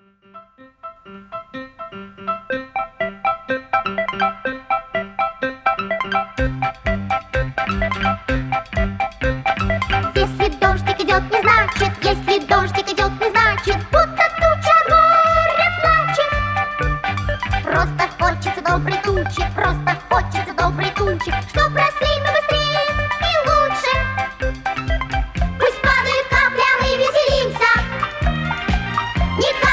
Если дождик идет, не значит, если дождик идет, не значит, будто туча горе плачет. Просто хочется доброй тучи, просто хочется доброй тучи, чтоб росли мы быстрее и лучше. Пусть падают капли, а мы веселимся. Не